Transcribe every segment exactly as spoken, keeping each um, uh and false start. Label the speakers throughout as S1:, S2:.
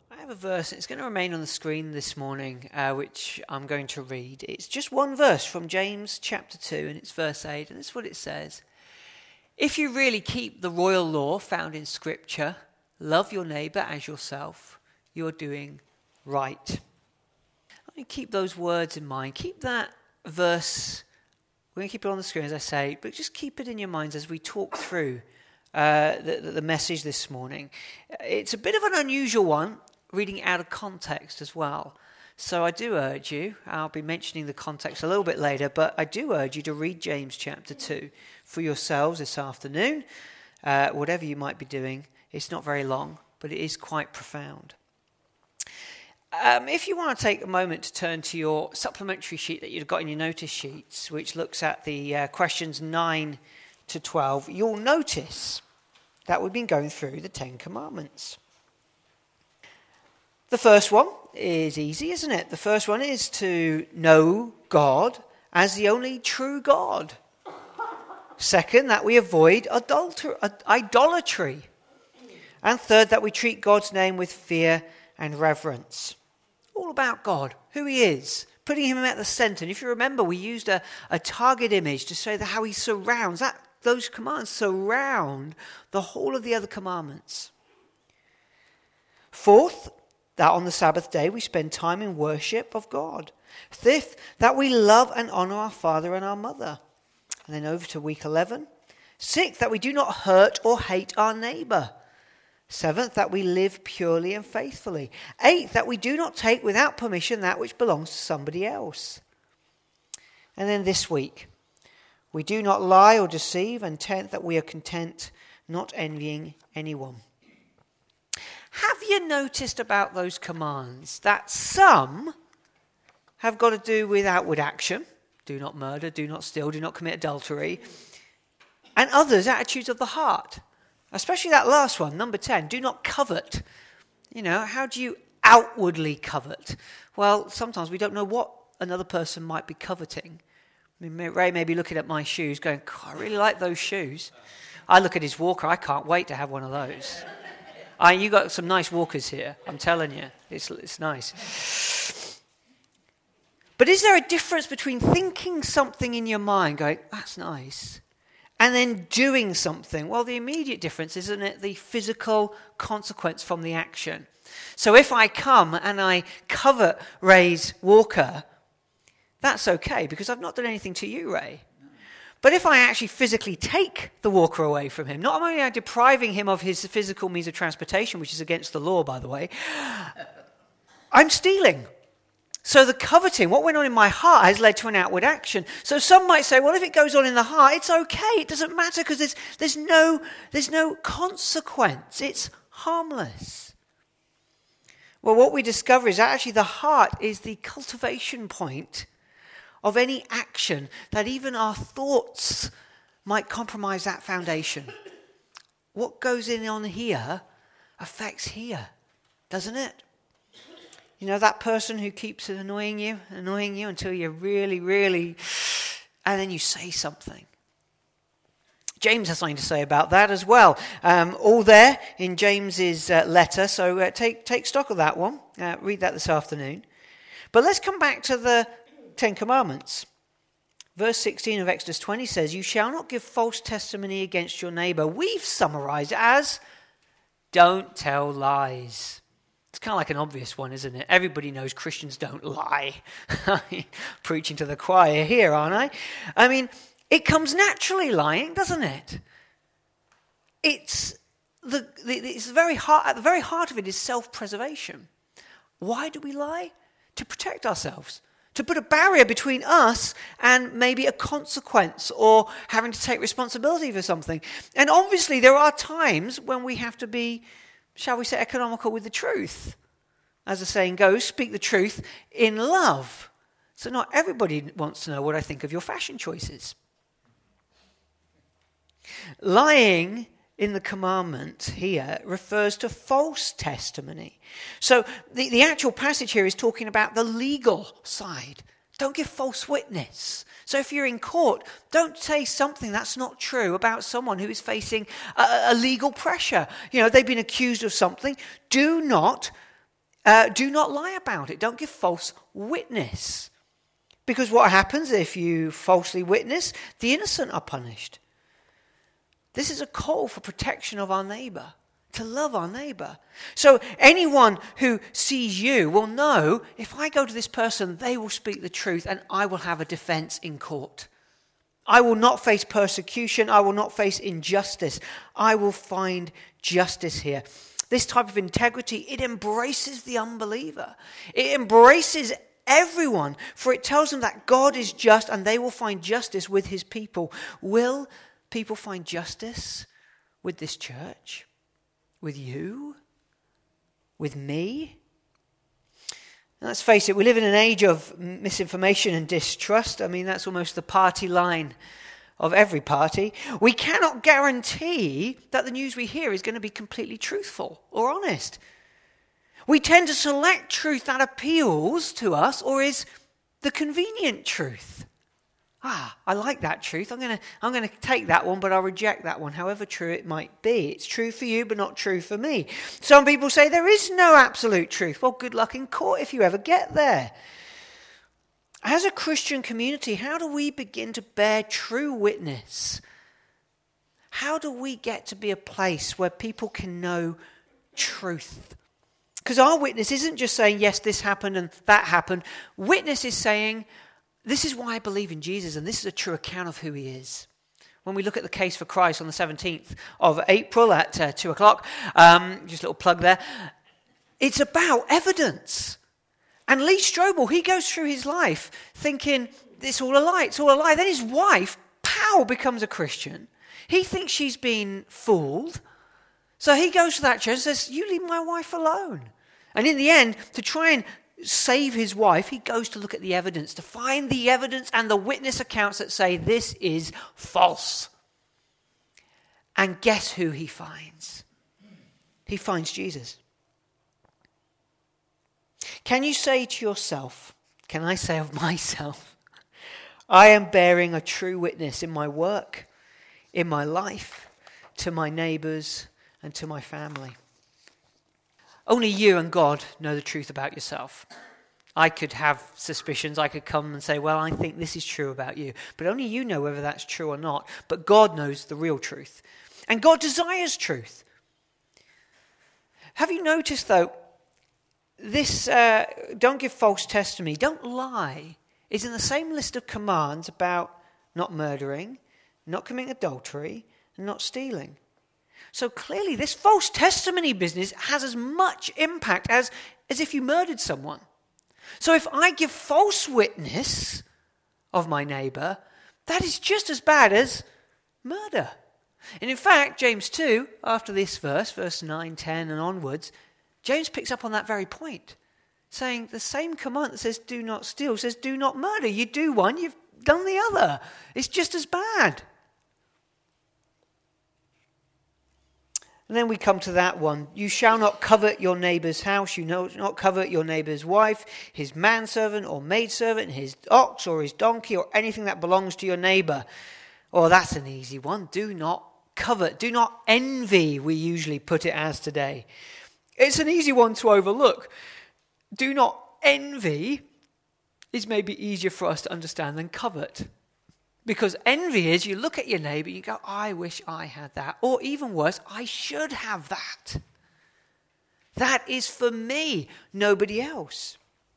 S1: I have a verse, and it's going to remain on the screen this morning, uh, which I'm going to read. It's just one verse from James chapter two, and it's verse eight, and this is what it says. If you really keep the royal law found in Scripture, love your neighbour as yourself, you're doing right. I mean, keep those words in mind. Keep that verse. We're going to keep it on the screen, as I say, but just keep it in your minds as we talk through uh, the, the message this morning. It's a bit of an unusual one, reading out of context as well. So I do urge you, I'll be mentioning the context a little bit later, but I do urge you to read James chapter two for yourselves this afternoon. Uh, whatever you might be doing, it's not very long, but it is quite profound. Um, if you want to take a moment to turn to your supplementary sheet that you've got in your notice sheets, which looks at the uh, questions nine to twelve, you'll notice that we've been going through the Ten Commandments. The first one is easy, isn't it? The first one is to know God as the only true God. Second, that we avoid adulter- idolatry. And third, that we treat God's name with fear and reverence. All about God, who he is, putting him at the center. And if you remember, we used a, a target image to show that how he surrounds, that those commands surround the whole of the other commandments. Fourth, that on the Sabbath day we spend time in worship of God. Fifth, that we love and honor our father and our mother. And then over to week eleven. Sixth, that we do not hurt or hate our neighbor. Seventh, that we live purely and faithfully. Eighth, that we do not take without permission that which belongs to somebody else. And then this week, we do not lie or deceive. And tenth, that we are content, not envying anyone. Have you noticed about those commands that some have got to do with outward action? Do not murder, do not steal, do not commit adultery. And others, attitudes of the heart. Especially that last one, number ten, do not covet. You know, how do you outwardly covet? Well, sometimes we don't know what another person might be coveting. I mean, Ray may be looking at my shoes going, God, I really like those shoes. I look at his walker, I can't wait to have one of those. I, you got some nice walkers here, I'm telling you. It's, it's nice. But is there a difference between thinking something in your mind, going, that's nice, and then doing something? Well, the immediate difference, isn't it, the physical consequence from the action? So if I come and I covet Ray's walker, that's okay, because I've not done anything to you, Ray. But if I actually physically take the walker away from him, not only am I depriving him of his physical means of transportation, which is against the law, by the way, I'm stealing. So the coveting, what went on in my heart, has led to an outward action. So some might say, well, if it goes on in the heart, it's okay. It doesn't matter because there's, there's, no, there's no consequence. It's harmless. Well, what we discover is that actually the heart is the cultivation point of any action, that even our thoughts might compromise that foundation. What goes in on here affects here, doesn't it? You know, that person who keeps annoying you, annoying you until you really, really, and then you say something. James has something to say about that as well. Um, all there in James's uh, letter, so uh, take, take stock of that one. Uh, read that this afternoon. But let's come back to the Ten Commandments. Verse sixteen of Exodus twenty says, you shall not give false testimony against your neighbor. We've summarized it as, don't tell lies. It's kind of like an obvious one, isn't it? Everybody knows Christians don't lie. Preaching to the choir here, aren't I? I mean, it comes naturally, lying, doesn't it? It's the, the it's the very heart, at the very heart of it is self-preservation. Why do we lie? To protect ourselves. To put a barrier between us and maybe a consequence or having to take responsibility for something. And obviously there are times when we have to be, shall we say, economical with the truth. As the saying goes, speak the truth in love. So not everybody wants to know what I think of your fashion choices. Lying in the commandment here refers to false testimony. So the, the actual passage here is talking about the legal side. Don't give false witness. So if you're in court, don't say something that's not true about someone who is facing a, a legal pressure. You know, they've been accused of something. Do not Uh, do not lie about it. Don't give false witness. Because what happens if you falsely witness? The innocent are punished. This is a call for protection of our neighbor, to love our neighbor. So anyone who sees you will know, if I go to this person, they will speak the truth and I will have a defense in court. I will not face persecution. I will not face injustice. I will find justice here. This type of integrity, it embraces the unbeliever. It embraces everyone, for it tells them that God is just and they will find justice with his people. Will people find justice with this church? With you? With me? And let's face it, we live in an age of misinformation and distrust. I mean, that's almost the party line of every party. We cannot guarantee that the news we hear is going to be completely truthful or honest. We tend to select truth that appeals to us or is the convenient truth. Ah, I like that truth. I'm going to I'm going to take that one, but I'll reject that one, however true it might be. It's true for you, but not true for me. Some people say there is no absolute truth. Well, good luck in court if you ever get there. As a Christian community, how do we begin to bear true witness? How do we get to be a place where people can know truth? Because our witness isn't just saying, yes, this happened and that happened. Witness is saying, this is why I believe in Jesus, and this is a true account of who he is. When we look at the case for Christ on the seventeenth of April at uh, two o'clock, um, just a little plug there, it's about evidence. And Lee Strobel, he goes through his life thinking, it's all a lie, it's all a lie. Then his wife, pow, becomes a Christian. He thinks she's been fooled. So he goes to that church and says, you leave my wife alone. And in the end, to try and save his wife, he goes to look at the evidence, to find the evidence and the witness accounts that say this is false. And guess who he finds? He finds Jesus. Can you say to yourself, can I say of myself, I am bearing a true witness in my work, in my life, to my neighbors, and to my family? Only you and God know the truth about yourself. I could have suspicions. I could come and say, well, I think this is true about you. But only you know whether that's true or not. But God knows the real truth. And God desires truth. Have you noticed, though, this uh, don't give false testimony, don't lie, is in the same list of commands about not murdering, not committing adultery, and not stealing. So clearly this false testimony business has as much impact as, as if you murdered someone. So if I give false witness of my neighbor, that is just as bad as murder. And in fact, James two, after this verse, verse nine, ten and onwards, James picks up on that very point, saying the same command that says do not steal says do not murder. You do one, you've done the other. It's just as bad. And then we come to that one. You shall not covet your neighbor's house. You shall not covet your neighbor's wife, his manservant or maidservant, his ox or his donkey, or anything that belongs to your neighbor. Oh, that's an easy one. Do not covet. Do not envy, we usually put it as today. It's an easy one to overlook. Do not envy is maybe easier for us to understand than covet. Because envy is you look at your neighbor, you go, I wish I had that. Or even worse, I should have that. That is for me, nobody else.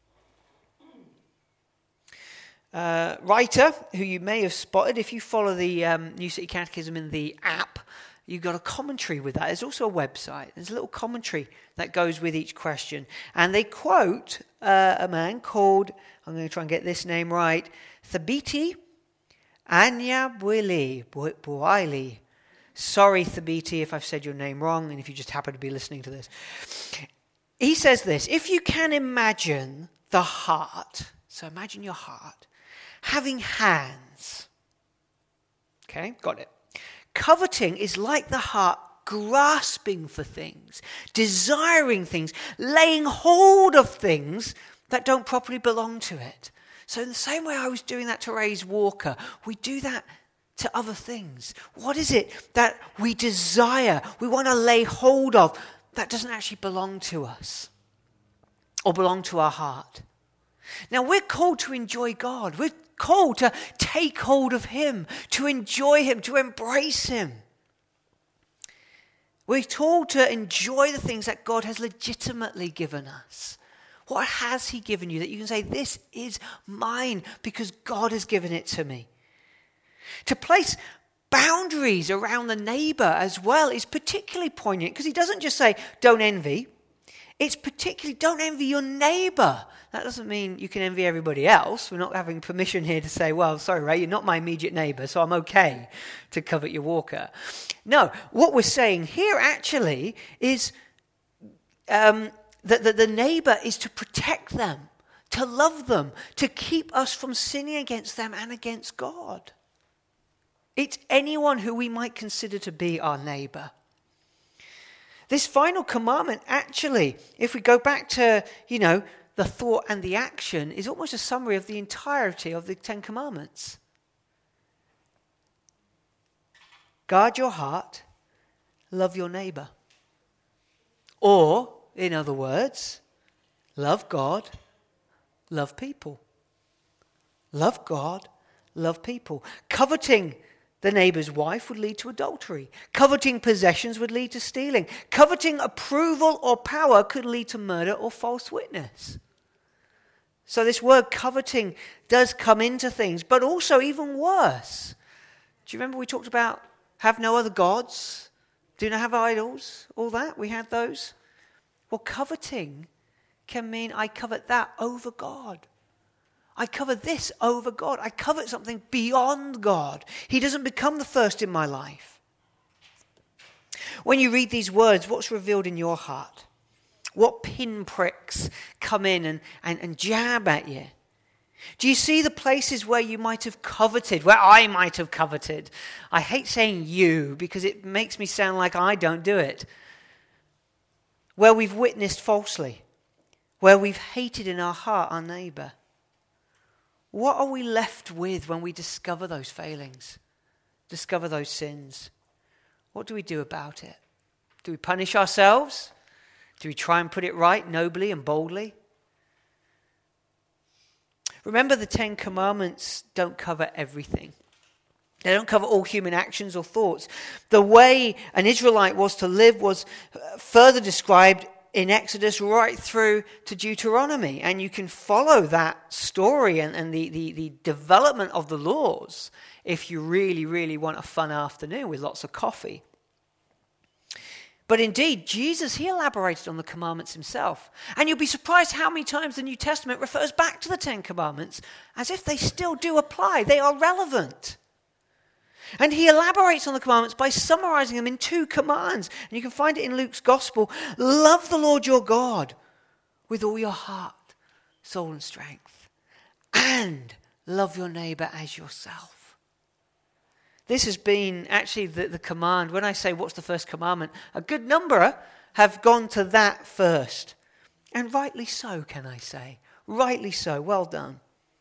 S1: Uh, writer, who you may have spotted, if you follow the um, New City Catechism in the app, you've got a commentary with that. There's also a website. There's a little commentary that goes with each question. And they quote uh, a man called, I'm going to try and get this name right, Thabiti Anyabwile Bwili. Sorry, Thabiti, if I've said your name wrong and if you just happen to be listening to this. He says this, if you can imagine the heart, so imagine your heart, having hands. Okay, got it. Coveting is like the heart grasping for things, desiring things, laying hold of things that don't properly belong to it. So in the same way I was doing that to raise Walker, we do that to other things. What is it that we desire, we want to lay hold of, that doesn't actually belong to us? or belong to our heart. Now, we're called to enjoy God. We're called to take hold of him, to enjoy him, to embrace him. We're told to enjoy the things that God has legitimately given us. What has he given you that you can say, this is mine because God has given it to me? To place boundaries around the neighbor as well is particularly poignant because he doesn't just say, don't envy. It's particularly, don't envy your neighbor. That doesn't mean you can envy everybody else. We're not having permission here to say, well, sorry, Ray, you're not my immediate neighbor, so I'm okay to covet your walker. No, what we're saying here actually is um, that the, the neighbor is to protect them, to love them, to keep us from sinning against them and against God. It's anyone who we might consider to be our neighbor. This final commandment, actually, if we go back to, you know, the thought and the action, is almost a summary of the entirety of the Ten Commandments. Guard your heart, love your neighbor. Or, in other words, love God, love people. Love God, love people. Coveting the neighbor's wife would lead to adultery. Coveting possessions would lead to stealing. Coveting approval or power could lead to murder or false witness. So this word coveting does come into things, but also even worse. Do you remember we talked about have no other gods, do not have idols, all that? We had those. Well, coveting can mean I covet that over God. I covet this over God. I covet something beyond God. He doesn't become the first in my life. When you read these words, what's revealed in your heart? What pinpricks come in and, and, and jab at you? Do you see the places where you might have coveted, where I might have coveted? I hate saying you because it makes me sound like I don't do it. Where we've witnessed falsely, where we've hated in our heart our neighbor. What are we left with when we discover those failings, discover those sins? What do we do about it? Do we punish ourselves? Do we try and put it right nobly and boldly? Remember, the Ten Commandments don't cover everything. They don't cover all human actions or thoughts. The way an Israelite was to live was further described in Exodus right through to Deuteronomy. And you can follow that story and, and the, the, the development of the laws if you really, really want a fun afternoon with lots of coffee. But indeed, Jesus, he elaborated on the commandments himself. And you'll be surprised how many times the New Testament refers back to the Ten Commandments as if they still do apply. They are relevant. And he elaborates on the commandments by summarizing them in two commands. And you can find it in Luke's Gospel. Love the Lord your God with all your heart, soul, and strength. And love your neighbor as yourself. This has been actually the, the command. When I say what's the first commandment, a good number have gone to that first. And rightly so, can I say. Rightly so. Well done.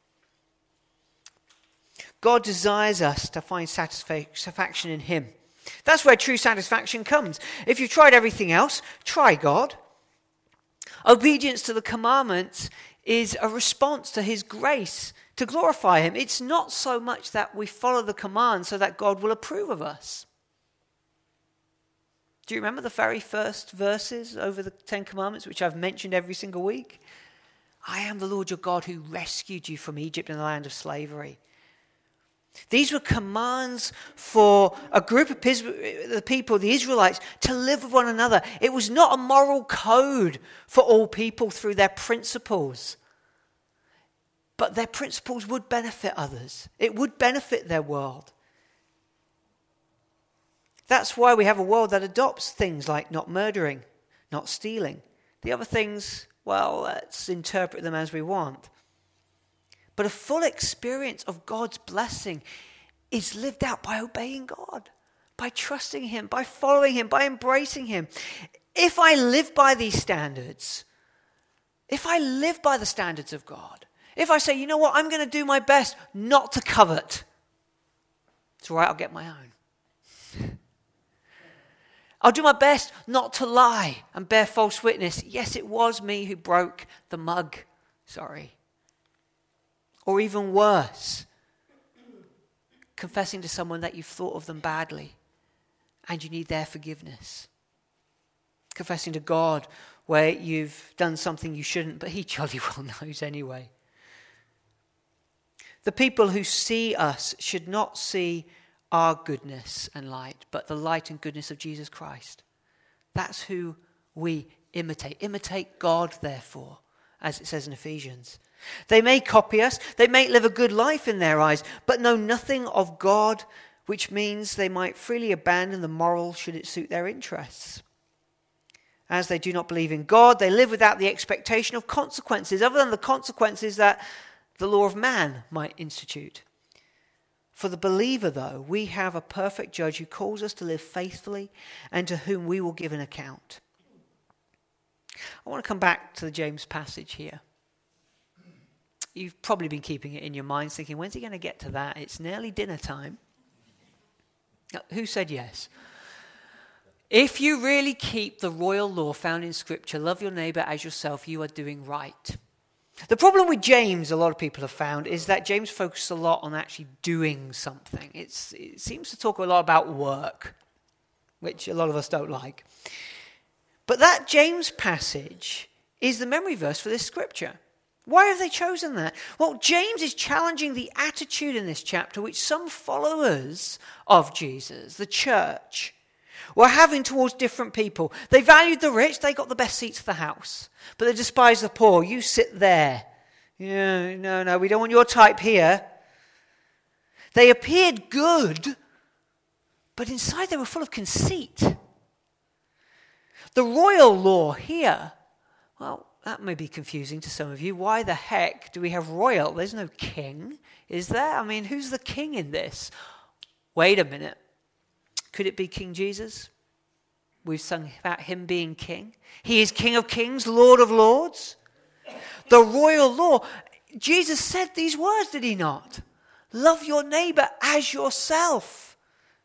S1: God desires us to find satisfaction in him. That's where true satisfaction comes. If you've tried everything else, try God. Obedience to the commandments is a response to his grace to glorify him. It's not so much that we follow the command so that God will approve of us. Do you remember the very first verses over the Ten Commandments, which I've mentioned every single week? I am the Lord your God who rescued you from Egypt and the land of slavery. These were commands for a group of the people, the Israelites, to live with one another. It was not a moral code for all people through their principles. But their principles would benefit others. It would benefit their world. That's why we have a world that adopts things like not murdering, not stealing. The other things, well, let's interpret them as we want. But a full experience of God's blessing is lived out by obeying God, by trusting him, by following him, by embracing him. If I live by these standards, if I live by the standards of God, if I say, you know what, I'm going to do my best not to covet, it's all right, I'll get my own. I'll do my best not to lie and bear false witness. Yes, it was me who broke the mug. Sorry. Or even worse, confessing to someone that you've thought of them badly and you need their forgiveness. Confessing to God where you've done something you shouldn't, but he jolly well knows anyway. The people who see us should not see our goodness and light, but the light and goodness of Jesus Christ. That's who we imitate. Imitate God, therefore, as it says in Ephesians. They may copy us, they may live a good life in their eyes, but know nothing of God, which means they might freely abandon the moral should it suit their interests. As they do not believe in God, they live without the expectation of consequences, other than the consequences that the law of man might institute. For the believer, though, we have a perfect judge who calls us to live faithfully and to whom we will give an account. I want to come back to the James passage here. You've probably been keeping it in your minds, thinking, when's he going to get to that? It's nearly dinner time. Now, who said yes? If you really keep the royal law found in Scripture, love your neighbour as yourself, you are doing right. The problem with James, a lot of people have found, is that James focuses a lot on actually doing something. It's, it seems to talk a lot about work, which a lot of us don't like. But that James passage is the memory verse for this scripture. Why have they chosen that? Well, James is challenging the attitude in this chapter which some followers of Jesus, the church, were having towards different people. They valued the rich, they got the best seats of the house. But they despised the poor. You sit there. Yeah, no, no, we don't want your type here. They appeared good, but inside they were full of conceit. The royal law here, well, that may be confusing to some of you. Why the heck do we have royal? There's no king, is there? I mean, who's the king in this? Wait a minute. Could it be King Jesus? We've sung about him being king. He is King of kings, Lord of lords. The royal law. Jesus said these words, did he not? Love your neighbor as yourself.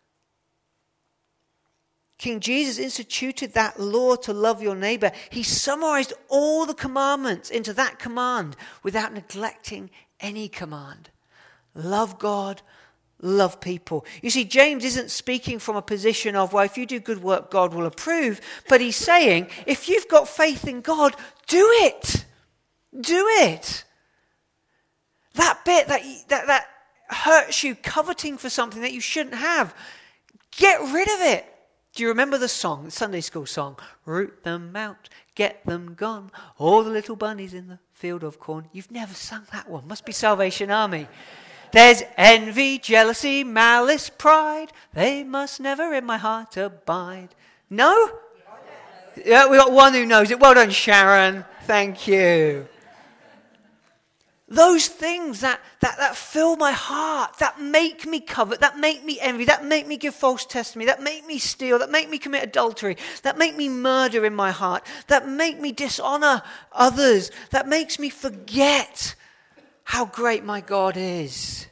S1: King Jesus instituted that law to love your neighbor. He summarized all the commandments into that command without neglecting any command. Love God, love people. You see, James isn't speaking from a position of, well, if you do good work, God will approve. But he's saying, if you've got faith in God, do it. Do it. That bit that, that, that hurts you, coveting for something that you shouldn't have, get rid of it. Do you remember the song, the Sunday school song? Root them out, get them gone, all the little bunnies in the field of corn. You've never sung that one. Must be Salvation Army. There's envy, jealousy, malice, pride. They must never in my heart abide. No? Yeah, we got one who knows it. Well done, Sharon. Thank you. Those things that, that, that fill my heart, that make me covet, that make me envy, that make me give false testimony, that make me steal, that make me commit adultery, that make me murder in my heart, that make me dishonor others, that makes me forget how great my God is.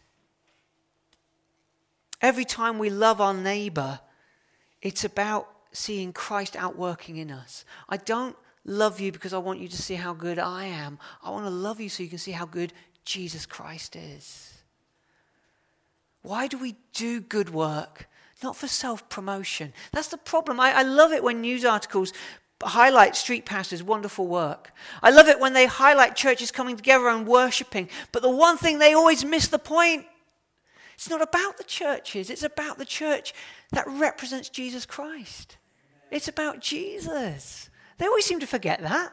S1: Every time we love our neighbor, it's about seeing Christ outworking in us. I don't love you because I want you to see how good I am. I want to love you so you can see how good Jesus Christ is. Why do we do good work? Not for self-promotion. That's the problem. I, I love it when news articles highlight street pastors' wonderful work. I love it when they highlight churches coming together and worshipping. But the one thing, they always miss the point. It's not about the churches. It's about the church that represents Jesus Christ. It's about Jesus. They always seem to forget that.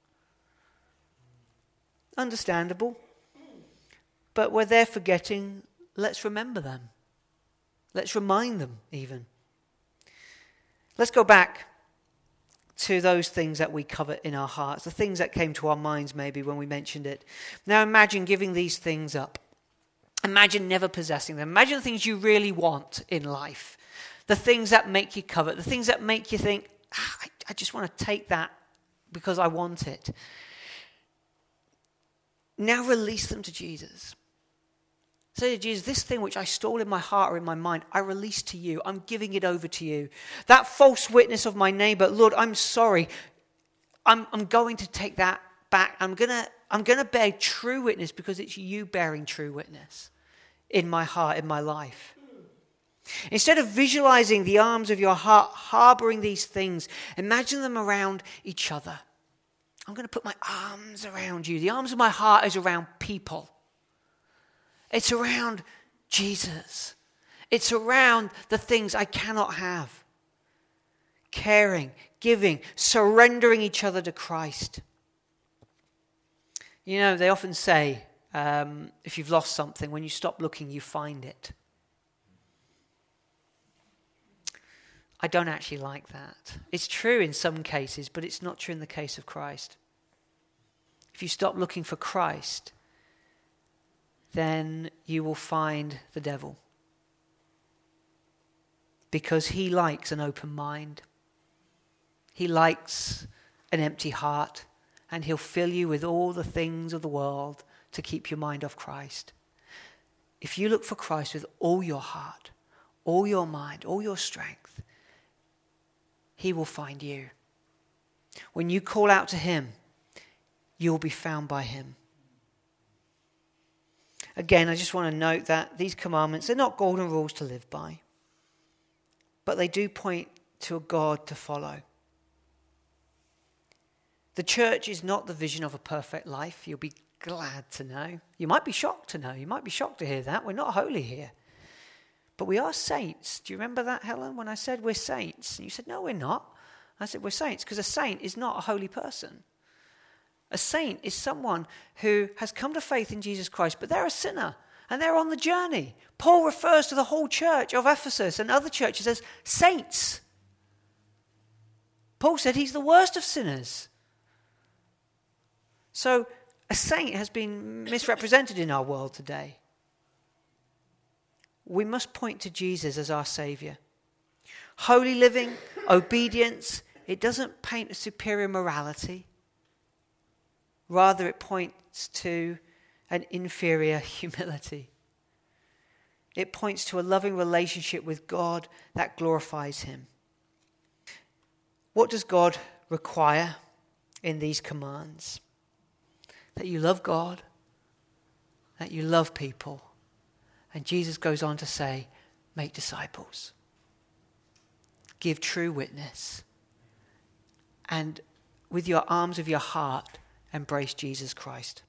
S1: Understandable. But where they're forgetting, let's remember them. Let's remind them even. Let's go back to those things that we covet in our hearts, the things that came to our minds maybe when we mentioned it. Now imagine giving these things up. Imagine never possessing them. Imagine the things you really want in life. The things that make you covet, the things that make you think, ah, I, I just want to take that because I want it. Now release them to Jesus. Say to Jesus, this thing which I stole in my heart or in my mind, I release to you. I'm giving it over to you. That false witness of my neighbor, Lord, I'm sorry. I'm, I'm going to take that back. I'm going to I'm going to bear true witness because it's you bearing true witness in my heart, in my life. Instead of visualizing the arms of your heart harboring these things, imagine them around each other. I'm going to put my arms around you. The arms of my heart is around people. It's around Jesus. It's around the things I cannot have. Caring, giving, surrendering each other to Christ. You know, they often say, um, if you've lost something, when you stop looking, you find it. I don't actually like that. It's true in some cases, but it's not true in the case of Christ. If you stop looking for Christ, then you will find the devil. Because he likes an open mind. He likes an empty heart. And he'll fill you with all the things of the world to keep your mind off Christ. If you look for Christ with all your heart, all your mind, all your strength, he will find you. When you call out to him, you'll be found by him. Again, I just want to note that these commandments, they're not golden rules to live by, but they do point to a God to follow. The church is not the vision of a perfect life. You'll be glad to know. You might be shocked to know. You might be shocked to hear that. We're not holy here. But we are saints. Do you remember that, Helen, when I said we're saints? And you said, no, we're not. I said, we're saints, because a saint is not a holy person. A saint is someone who has come to faith in Jesus Christ, but they're a sinner, and they're on the journey. Paul refers to the whole church of Ephesus and other churches as saints. Paul said he's the worst of sinners. So a saint has been misrepresented in our world today. We must point to Jesus as our Saviour. Holy living, obedience, it doesn't paint a superior morality. Rather, it points to an inferior humility. It points to a loving relationship with God that glorifies him. What does God require in these commands? That you love God, that you love people. And Jesus goes on to say, make disciples. Give true witness. And with your arms of your heart, embrace Jesus Christ.